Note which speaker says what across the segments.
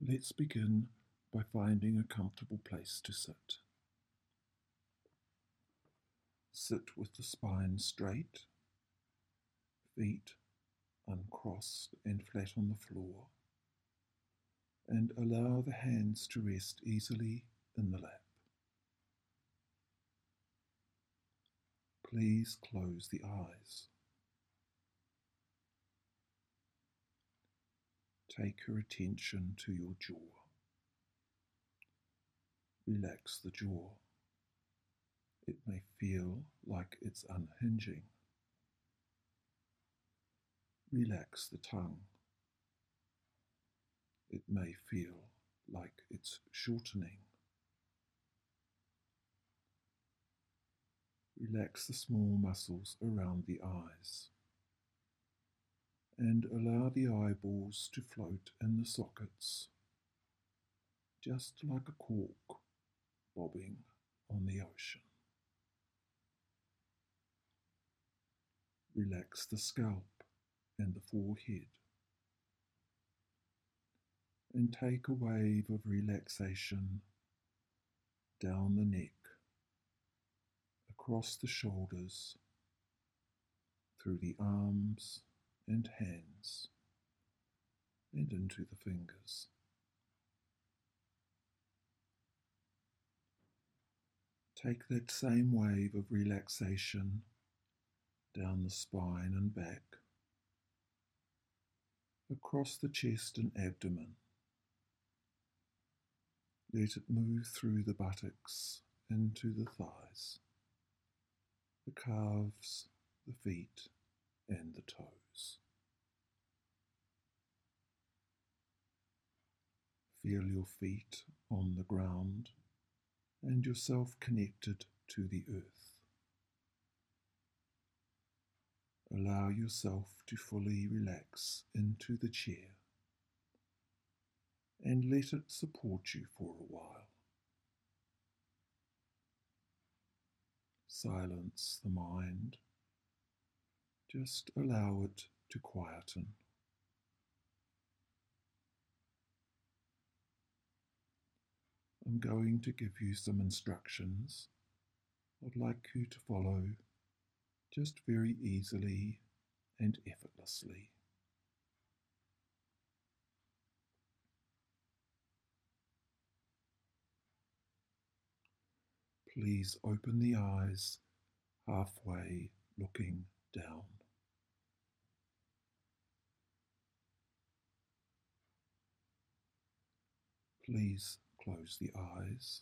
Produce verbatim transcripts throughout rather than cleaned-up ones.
Speaker 1: Let's begin by finding a comfortable place to sit. Sit with the spine straight, feet uncrossed and flat on the floor, and allow the hands to rest easily in the lap. Please close the eyes. Take your attention to your jaw. Relax the jaw. It may feel like it's unhinging. Relax the tongue. It may feel like it's shortening. Relax the small muscles around the eyes and allow the eyeballs to float in the sockets, just like a cork bobbing on the ocean. Relax the scalp and the forehead and take a wave of relaxation down the neck, across the shoulders, through the arms and hands, and into the fingers. Take that same wave of relaxation down the spine and back, across the chest and abdomen. Let it move through the buttocks into the thighs, the calves, the feet, and the toes. Feel your feet on the ground and yourself connected to the earth. Allow yourself to fully relax into the chair and let it support you for a while. Silence the mind. Just allow it to quieten. I'm going to give you some instructions I'd like you to follow just very easily and effortlessly. Please open the eyes halfway, looking down. Please close the eyes.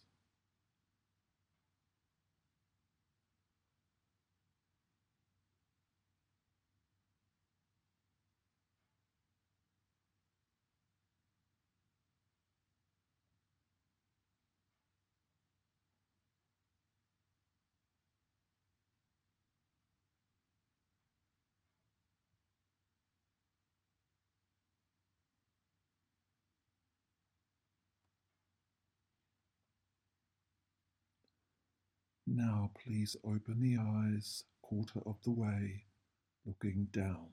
Speaker 1: Now please open the eyes quarter of the way, looking down.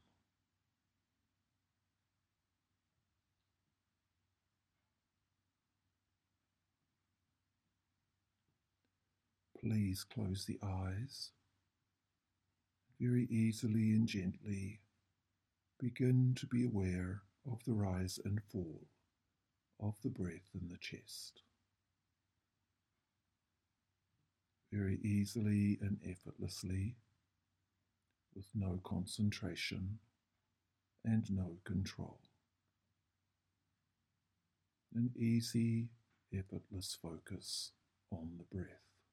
Speaker 1: Please close the eyes. Very easily and gently begin to be aware of the rise and fall of the breath in the chest. Very easily and effortlessly, with no concentration and no control. An easy, effortless focus on the breath.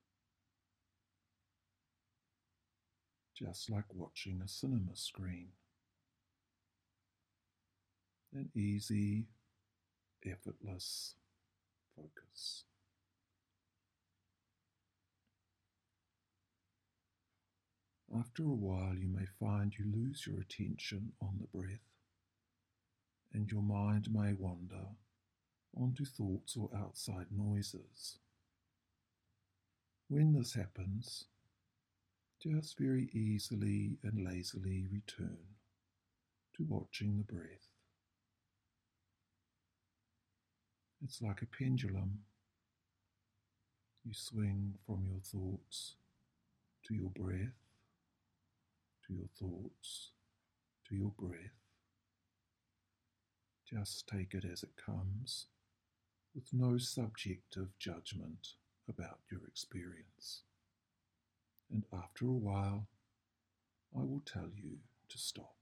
Speaker 1: Just like watching a cinema screen. An easy, effortless focus. After a while, you may find you lose your attention on the breath, and your mind may wander onto thoughts or outside noises. When this happens, just very easily and lazily return to watching the breath. It's like a pendulum. You swing from your thoughts to your breath, to your thoughts, to your breath. Just take it as it comes, with no subjective judgment about your experience. And after a while, I will tell you to stop.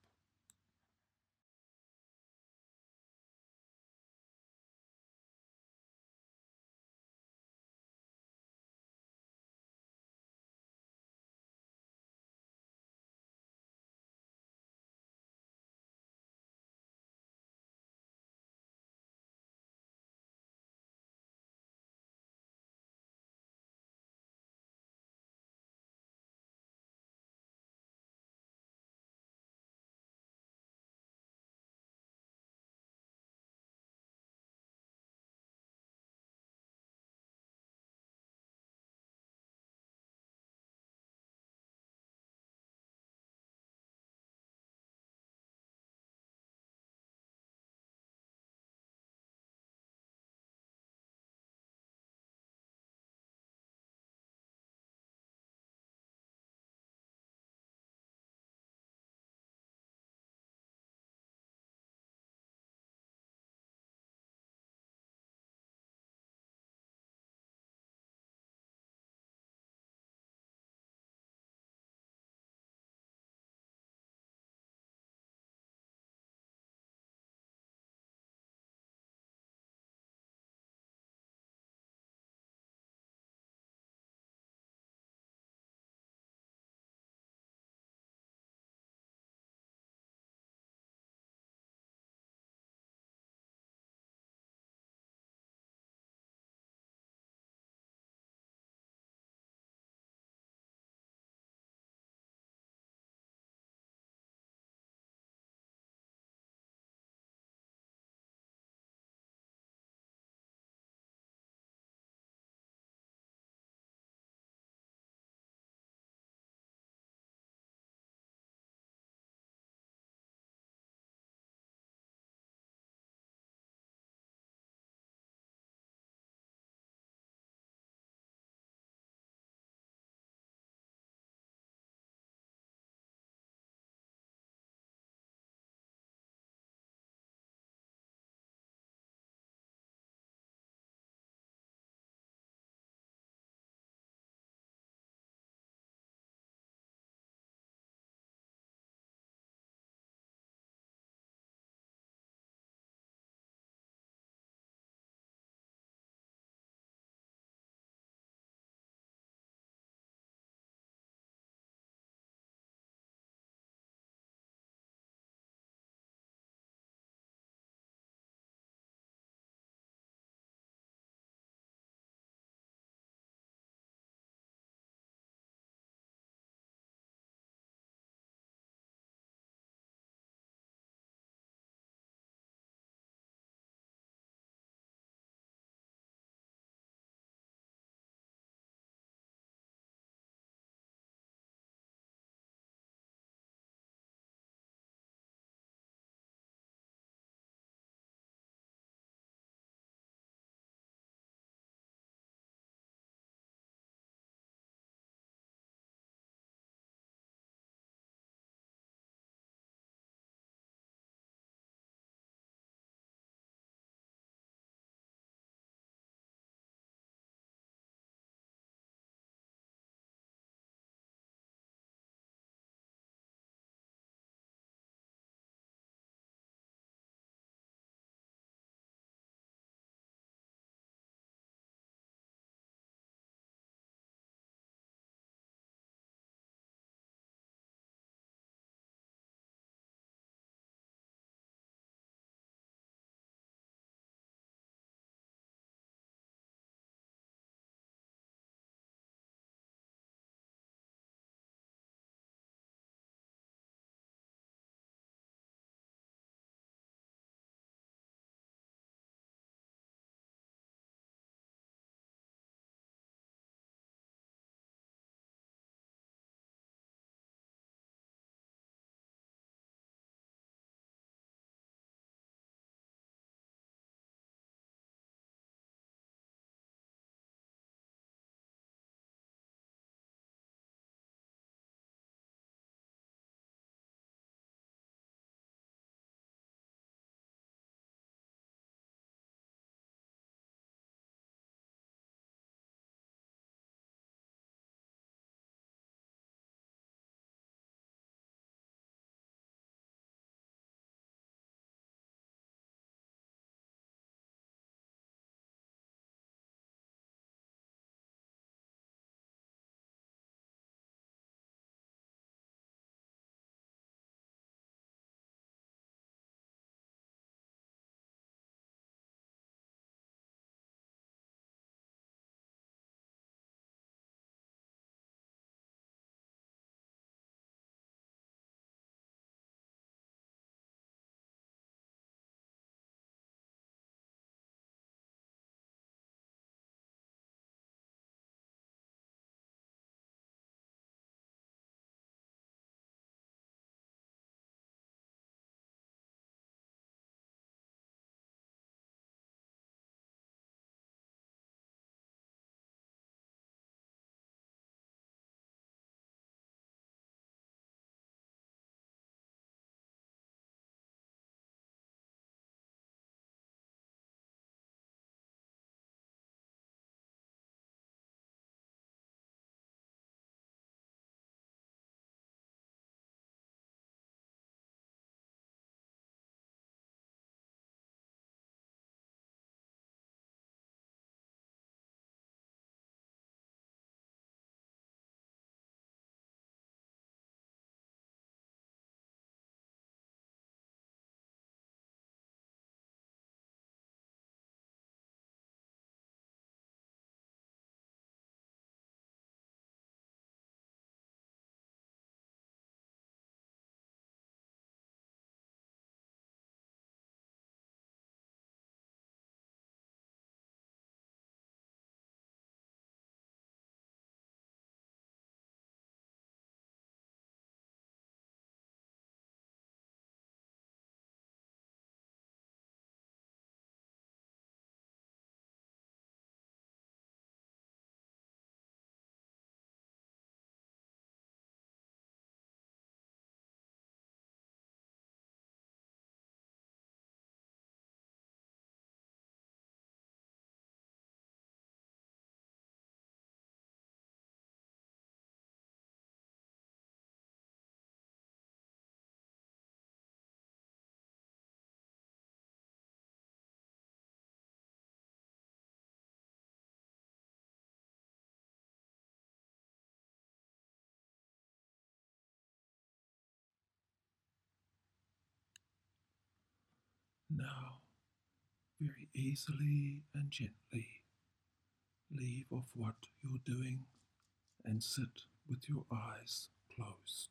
Speaker 1: Now, very easily and gently, leave off what you're doing and sit with your eyes closed.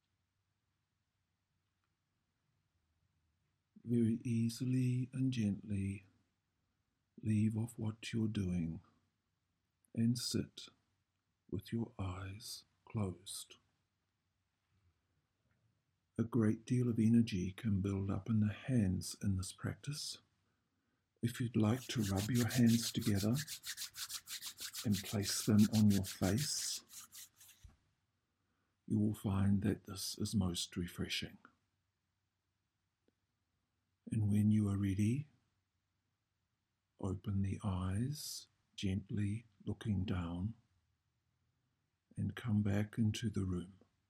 Speaker 1: Very easily and gently, leave off what you're doing and sit with your eyes closed. A great deal of energy can build up in the hands in this practice. If you'd like to rub your hands together and place them on your face, you will find that this is most refreshing. And when you are ready, open the eyes, gently looking down, and come back into the room.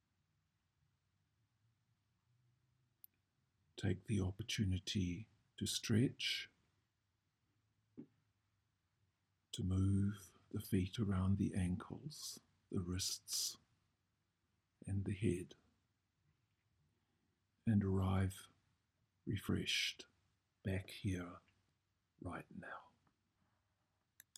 Speaker 1: Take the opportunity to stretch, to move the feet around the ankles, the wrists, and the head, and arrive refreshed back here right now.